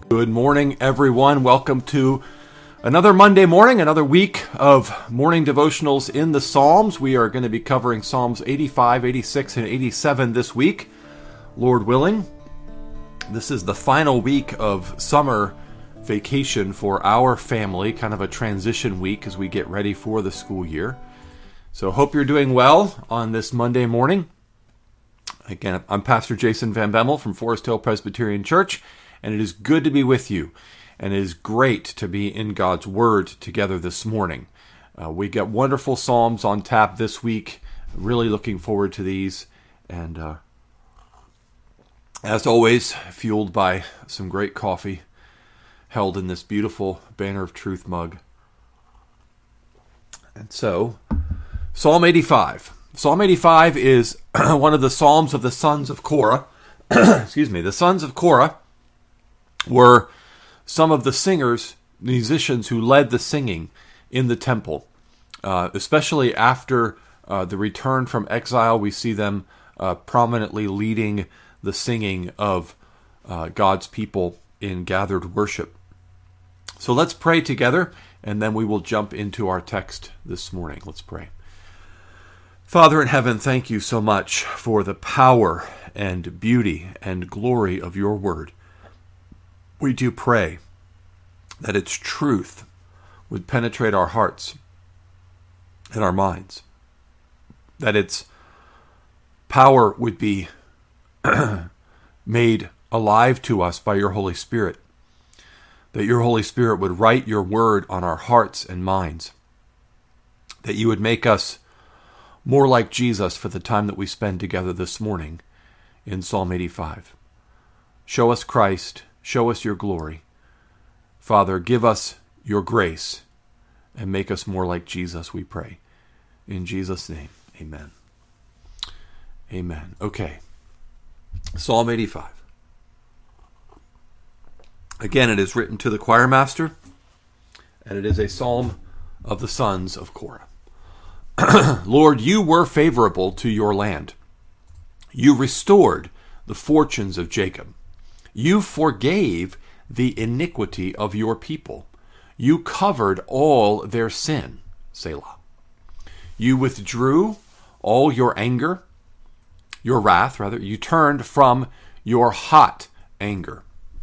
Good morning, everyone. Welcome to another Monday morning, another week of morning devotionals in the Psalms. We are going to be covering Psalms 85, 86, and 87 this week, Lord willing. This is the final week of summer vacation for our family, kind of a transition week as we get ready for the school year. So hope you're doing well on this Monday morning. Again, I'm Pastor Jason Van Bemmel from Forest Hill Presbyterian Church, and it is good to be with you, and it is great to be in God's Word together this morning. We got wonderful Psalms on tap this week. Really looking forward to these, and as always, fueled by some great coffee held in this beautiful Banner of Truth mug. And so, Psalm 85. Psalm 85 is one of the Psalms of the sons of Korah. Excuse me. The sons of Korah were some of the singers, musicians who led the singing in the temple. Especially after the return from exile, we see them prominently leading the singing of God's people in gathered worship. So let's pray together, and then we will jump into our text this morning. Let's pray. Father in heaven, thank you so much for the power and beauty and glory of your word. We do pray that its truth would penetrate our hearts and our minds, that its power would be made alive to us by your Holy Spirit, that your Holy Spirit would write your word on our hearts and minds, that you would make us more like Jesus for the time that we spend together this morning in Psalm 85. Show us Christ. Show us your glory. Father, give us your grace and make us more like Jesus, we pray. In Jesus' name, amen. Amen. Okay. Psalm 85. Again, it is written to the choir master, and it is a psalm of the sons of Korah. Lord, you were favorable to your land. You restored the fortunes of Jacob. You forgave the iniquity of your people. You covered all their sin. Selah. You withdrew all your anger, your wrath, rather. You turned from your hot anger.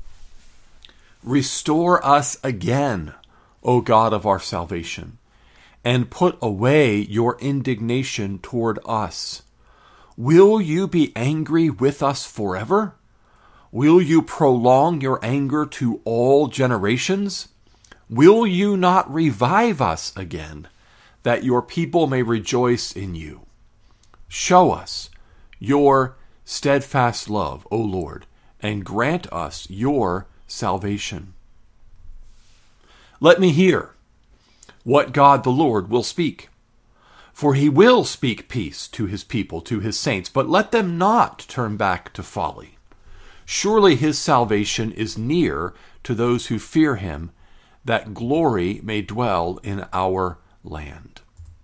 Restore us again, O God of our salvation, and put away your indignation toward us. Will you be angry with us forever? Will you prolong your anger to all generations? Will you not revive us again, that your people may rejoice in you? Show us your steadfast love, O Lord, and grant us your salvation. Let me hear what God the Lord will speak. For he will speak peace to his people, to his saints, but let them not turn back to folly. Surely his salvation is near to those who fear him, that glory may dwell in our land.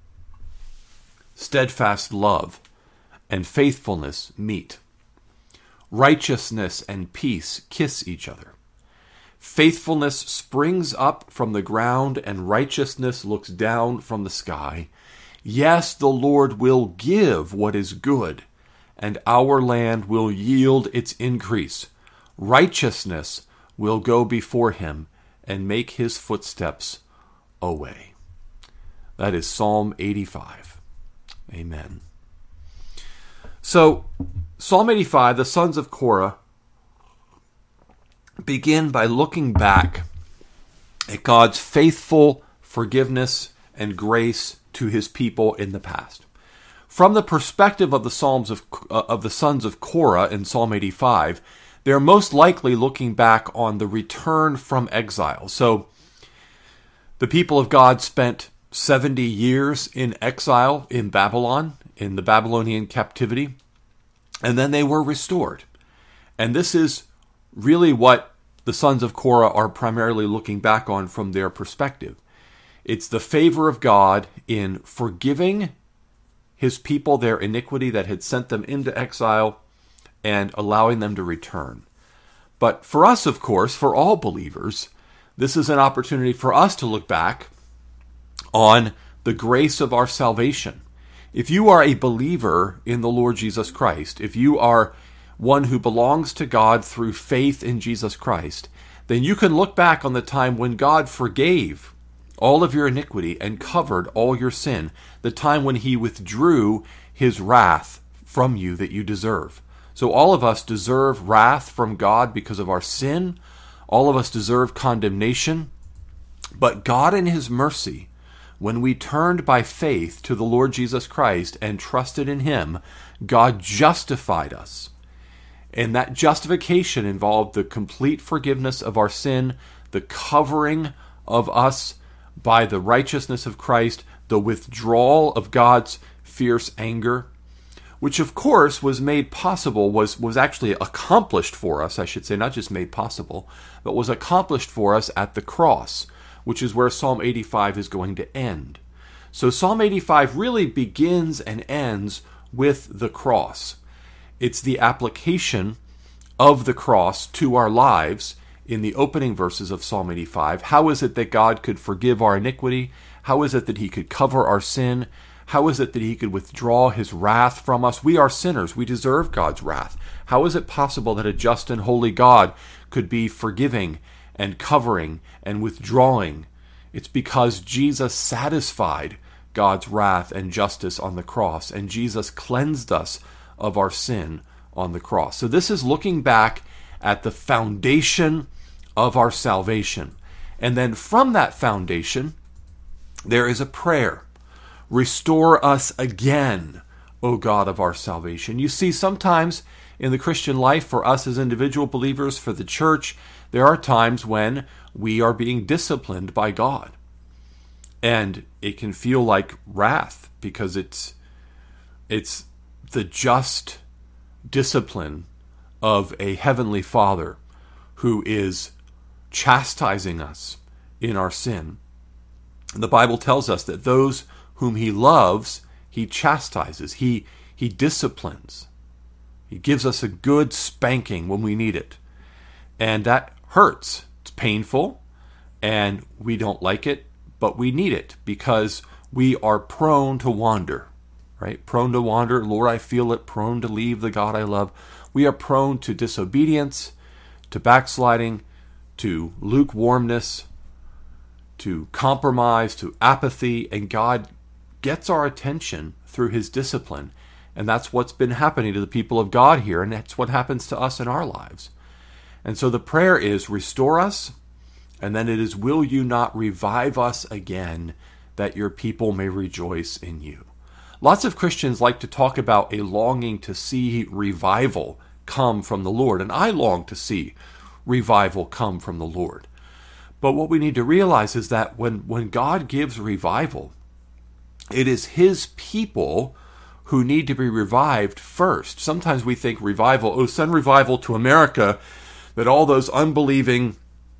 Steadfast love and faithfulness meet. Righteousness and peace kiss each other. Faithfulness springs up from the ground, and righteousness looks down from the sky. Yes, the Lord will give what is good, and our land will yield its increase. Righteousness will go before him and make his footsteps a way. That is Psalm 85. Amen. So, Psalm 85, the sons of Korah, begin by looking back at God's faithful forgiveness and grace to his people in the past. From the perspective of the Psalms of the sons of Korah in Psalm 85, they're most likely looking back on the return from exile. So the people of God spent 70 years in exile in Babylon, in the Babylonian captivity, and then they were restored. And this is really what the sons of Korah are primarily looking back on from their perspective. It's the favor of God in forgiving his people their iniquity that had sent them into exile and allowing them to return. But for us, of course, for all believers, this is an opportunity for us to look back on the grace of our salvation. If you are a believer in the Lord Jesus Christ, if you are one who belongs to God through faith in Jesus Christ, then you can look back on the time when God forgave all of your iniquity and covered all your sin, the time when he withdrew his wrath from you that you deserve. So all of us deserve wrath from God because of our sin. All of us deserve condemnation. But God in his mercy, when we turned by faith to the Lord Jesus Christ and trusted in him, God justified us. And that justification involved the complete forgiveness of our sin, the covering of us by the righteousness of Christ, the withdrawal of God's fierce anger, which of course was made possible, was actually accomplished for us, I should say, not just made possible, but was accomplished for us at the cross, which is where Psalm 85 is going to end. So Psalm 85 really begins and ends with the cross. It's the application of the cross to our lives in the opening verses of Psalm 85. How is it that God could forgive our iniquity? How is it that he could cover our sin? How is it that he could withdraw his wrath from us? We are sinners. We deserve God's wrath. How is it possible that a just and holy God could be forgiving and covering and withdrawing? It's because Jesus satisfied God's wrath and justice on the cross, and Jesus cleansed us of our sin on the cross. So this is looking back at the foundation of our salvation. And then from that foundation, there is a prayer. Restore us again, O God of our salvation. You see, sometimes in the Christian life, for us as individual believers, for the church, there are times when we are being disciplined by God. And it can feel like wrath because it's the just discipline of a heavenly Father who is chastising us in our sin. The Bible tells us that those whom he loves, he chastises, he disciplines. He gives us a good spanking when we need it. And that hurts. It's painful, and we don't like it, but we need it because we are prone to wander, right? Prone to wander. Lord, I feel it. Prone to leave the God I love. We are prone to disobedience, to backsliding, to lukewarmness, to compromise, to apathy, and God gets our attention through his discipline. And that's what's been happening to the people of God here, and that's what happens to us in our lives. And so the prayer is, restore us, and then it is, will you not revive us again, that your people may rejoice in you. Lots of Christians like to talk about a longing to see revival come from the Lord, and I long to see revival come from the Lord. But what we need to realize is that when God gives revival, it is his people who need to be revived first. Sometimes we think revival, send revival to America, that all those unbelieving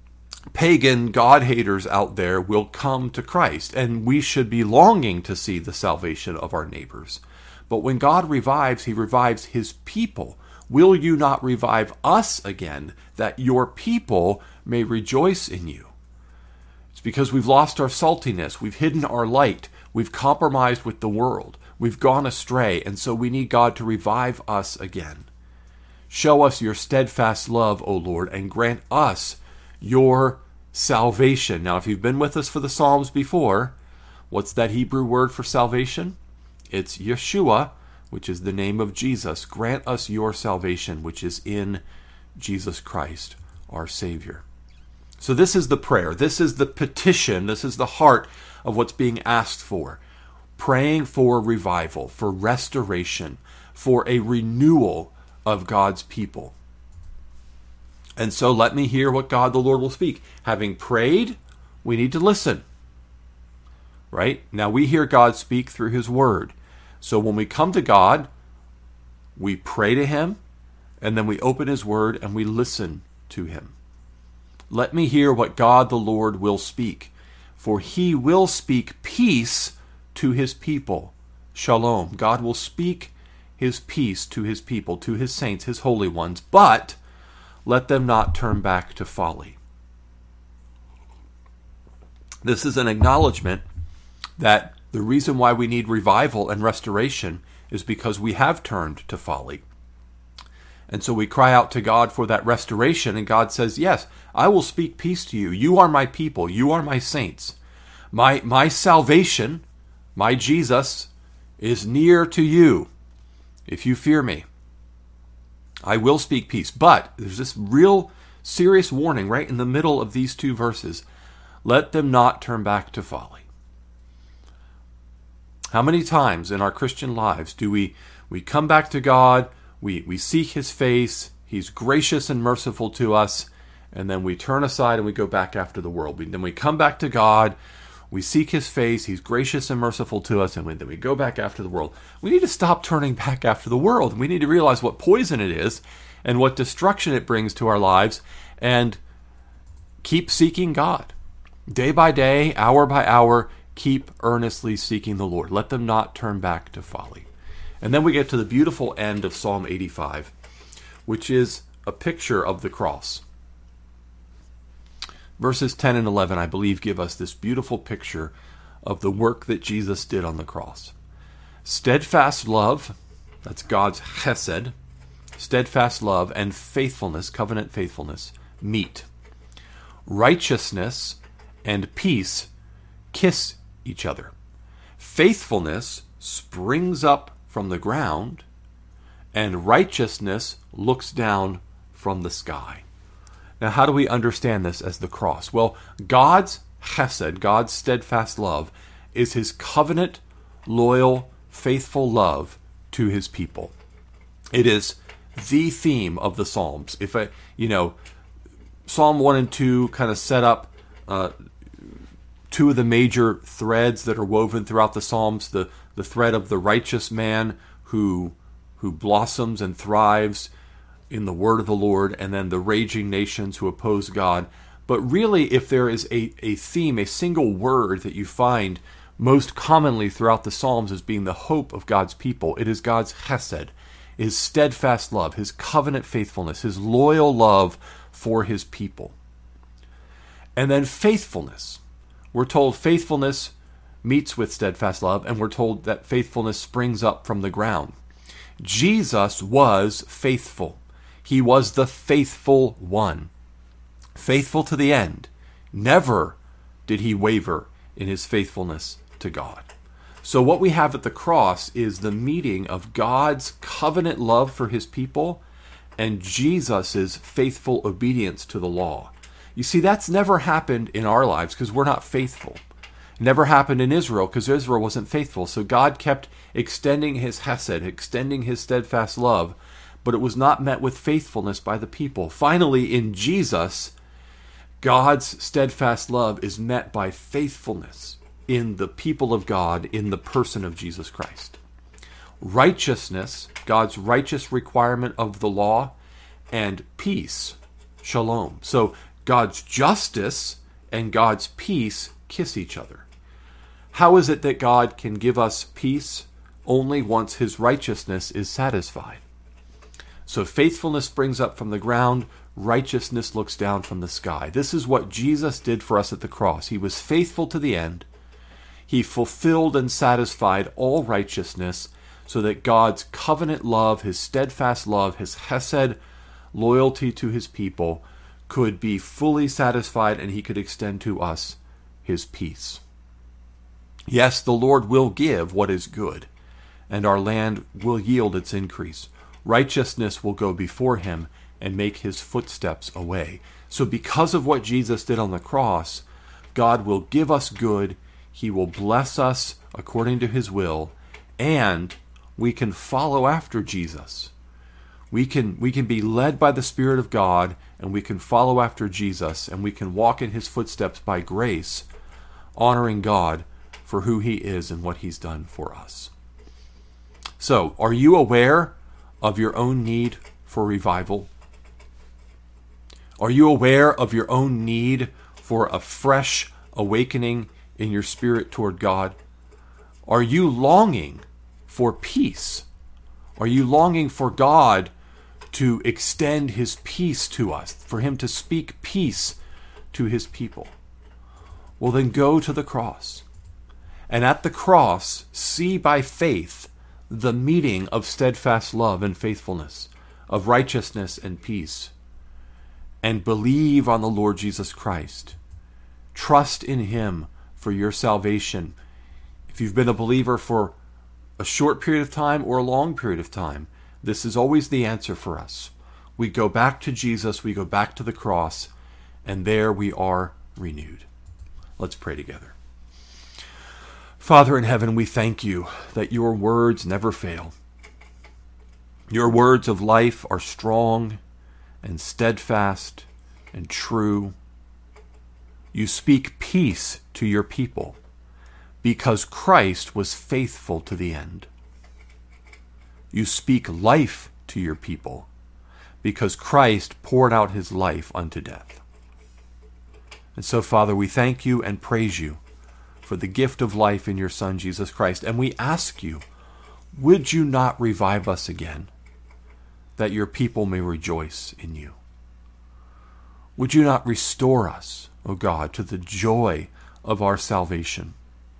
pagan God-haters out there will come to Christ, and we should be longing to see the salvation of our neighbors. But when God revives, he revives his people. Will you not revive us again, that your people may rejoice in you? It's because we've lost our saltiness, we've hidden our light, we've compromised with the world, we've gone astray, and so we need God to revive us again. Show us your steadfast love, O Lord, and grant us your salvation. Now, if you've been with us for the Psalms before, what's that Hebrew word for salvation? It's Yeshua, which is the name of Jesus. Grant us your salvation, which is in Jesus Christ, our Savior. So this is the prayer. This is the petition. This is the heart of what's being asked for. Praying for revival, for restoration, for a renewal of God's people. And so let me hear what God the Lord will speak. Having prayed, we need to listen. Right? Now we hear God speak through his word. So when we come to God, we pray to him, and then we open his word and we listen to him. Let me hear what God the Lord will speak, for he will speak peace to his people. Shalom. God will speak his peace to his people, to his saints, his holy ones. But let them not turn back to folly. This is an acknowledgement that the reason why we need revival and restoration is because we have turned to folly. And so we cry out to God for that restoration, and God says, yes, I will speak peace to you. You are my people. You are my saints. My salvation, my Jesus, is near to you if you fear me. I will speak peace. But there's this real serious warning right in the middle of these two verses. Let them not turn back to folly. How many times in our Christian lives do we come back to God, we seek His face, He's gracious and merciful to us, and then we turn aside and we go back after the world. Then we come back to God, we seek His face, He's gracious and merciful to us, and then we go back after the world. We need to stop turning back after the world. We need to realize what poison it is and what destruction it brings to our lives, and keep seeking God. Day by day, hour by hour, keep earnestly seeking the Lord. Let them not turn back to folly. And then we get to the beautiful end of Psalm 85, which is a picture of the cross. Verses 10 and 11, I believe, give us this beautiful picture of the work that Jesus did on the cross. Steadfast love, that's God's chesed, steadfast love and faithfulness, covenant faithfulness, meet. Righteousness and peace kiss each other. Faithfulness springs up from the ground, and righteousness looks down from the sky. Now, how do we understand this as the cross? Well, God's chesed, God's steadfast love, is His covenant, loyal, faithful love to His people. It is the theme of the Psalms. Psalm 1 and 2 kind of set up two of the major threads that are woven throughout the Psalms, the thread of the righteous man who blossoms and thrives in the word of the Lord, and then the raging nations who oppose God. But really, if there is a theme, a single word that you find most commonly throughout the Psalms as being the hope of God's people, it is God's chesed, His steadfast love, His covenant faithfulness, His loyal love for His people. And then faithfulness. We're told faithfulness meets with steadfast love, and we're told that faithfulness springs up from the ground. Jesus was faithful. He was the faithful one. Faithful to the end. Never did He waver in His faithfulness to God. So what we have at the cross is the meeting of God's covenant love for His people and Jesus' faithful obedience to the law. You see, that's never happened in our lives because we're not faithful. It never happened in Israel because Israel wasn't faithful. So God kept extending His chesed, extending His steadfast love, but it was not met with faithfulness by the people. Finally, in Jesus, God's steadfast love is met by faithfulness in the people of God, in the person of Jesus Christ. Righteousness, God's righteous requirement of the law, and peace, shalom. So God's justice and God's peace kiss each other. How is it that God can give us peace? Only once His righteousness is satisfied. So faithfulness springs up from the ground, righteousness looks down from the sky. This is what Jesus did for us at the cross. He was faithful to the end. He fulfilled and satisfied all righteousness so that God's covenant love, His steadfast love, His chesed, loyalty to His people could be fully satisfied, and He could extend to us His peace. Yes, the Lord will give what is good, and our land will yield its increase. Righteousness will go before Him and make His footsteps a way. So because of what Jesus did on the cross, God will give us good, He will bless us according to His will, and we can follow after Jesus. We can be led by the Spirit of God, and we can follow after Jesus, and we can walk in His footsteps by grace, honoring God for who He is and what He's done for us. So, are you aware of your own need for revival? Are you aware of your own need for a fresh awakening in your spirit toward God? Are you longing for peace? Are you longing for God to extend his peace to us, for him to speak peace to his people. Well, then go to the cross. And at the cross, see by faith the meeting of steadfast love and faithfulness, of righteousness and peace. And believe on the Lord Jesus Christ. Trust in him for your salvation. If you've been a believer for a short period of time or a long period of time, this is always the answer for us. We go back to Jesus, we go back to the cross, and there we are renewed. Let's pray together. Father in heaven, we thank you that your words never fail. Your words of life are strong and steadfast and true. You speak peace to your people because Christ was faithful to the end. You speak life to your people because Christ poured out his life unto death. And so, Father, we thank you and praise you for the gift of life in your Son, Jesus Christ. And we ask you, would you not revive us again, that your people may rejoice in you? Would you not restore us, O God, to the joy of our salvation?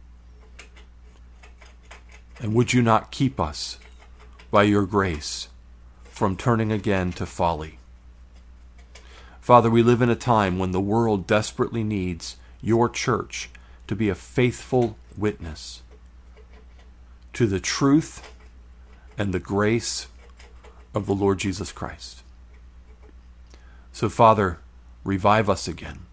And would you not keep us, by your grace, from turning again to folly? Father, we live in a time when the world desperately needs your church to be a faithful witness to the truth and the grace of the Lord Jesus Christ. So, Father, revive us again.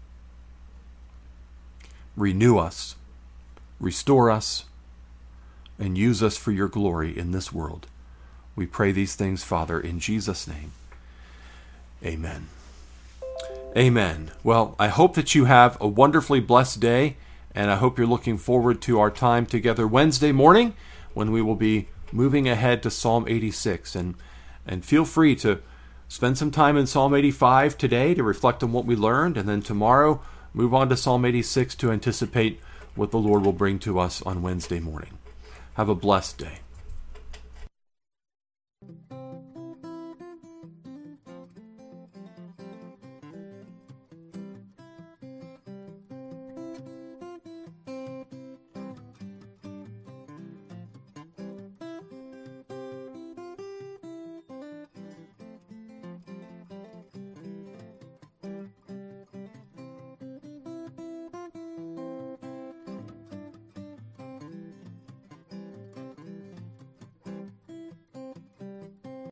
Renew us, restore us, and use us for your glory in this world. We pray these things, Father, in Jesus' name. Amen. Amen. Well, I hope that you have a wonderfully blessed day, and I hope you're looking forward to our time together Wednesday morning when we will be moving ahead to Psalm 86. And feel free to spend some time in Psalm 85 today to reflect on what we learned, and then tomorrow move on to Psalm 86 to anticipate what the Lord will bring to us on Wednesday morning. Have a blessed day.